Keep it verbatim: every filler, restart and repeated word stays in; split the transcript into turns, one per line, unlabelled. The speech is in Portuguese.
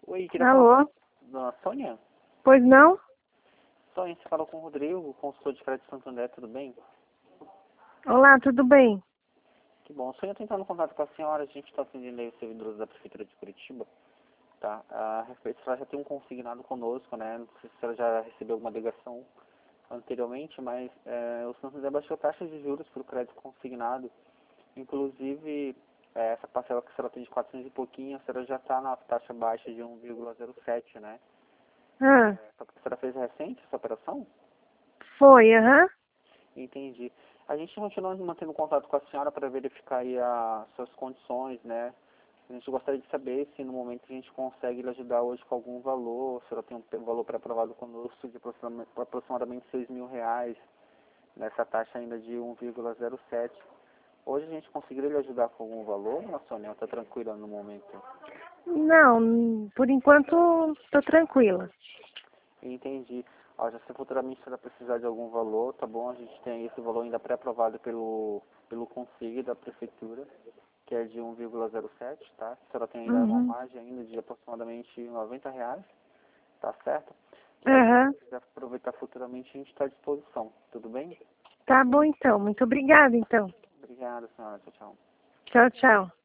Oi, queria falar
Alô?
com a Sônia.
Pois não?
Sônia, você falou com o Rodrigo, consultor de crédito Santo André, tudo bem?
Olá, tudo bem?
Que bom. Sônia, estou entrando em contato com a senhora, a gente está atendendo aí os servidores da Prefeitura de Curitiba, tá? A respeito, a senhora já tem um consignado conosco, né? Não sei se a senhora já recebeu alguma ligação anteriormente, mas é, o Santo André baixou taxa de juros para o crédito consignado. Inclusive, é, essa parcela que a senhora tem de quatrocentos e pouquinho, a senhora já está na taxa baixa de um vírgula zero sete, né?
Ah,
Só que a senhora fez recente essa operação?
foi, aham.
Entendi. A gente continua mantendo contato com a senhora para verificar aí as suas condições, né? A gente gostaria de saber se no momento a gente consegue lhe ajudar hoje com algum valor, se a senhora tem um valor pré-aprovado conosco de aproximadamente aproximadamente seis mil reais, nessa taxa ainda de um vírgula zero sete. Hoje a gente conseguiria lhe ajudar com algum valor, nossa Sônia? Está tranquila no momento?
Não, por enquanto tô tranquila.
Entendi. Ó, já se futuramente a senhora precisar de algum valor, tá bom? A gente tem esse valor ainda pré-aprovado pelo, pelo Consig da Prefeitura, que é de um vírgula zero sete, tá? A senhora tem ainda uma
Uhum.
margem ainda de aproximadamente noventa reais, tá certo? Caso você
Aham.
quiser aproveitar futuramente, a gente está à disposição, tudo bem?
Tá bom então. Muito obrigada então.
Obrigado, senhora. Tchau, tchau.
Tchau, tchau.